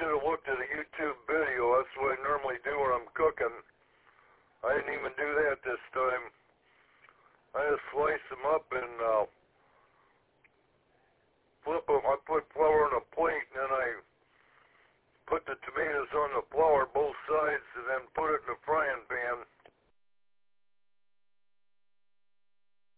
should have looked at a YouTube video. That's what I normally do when I'm cooking. I didn't even do that this time. I just slice them up and flip them. I put flour on a plate, and then I put the tomatoes on the flour, both sides, and then put it in the frying pan.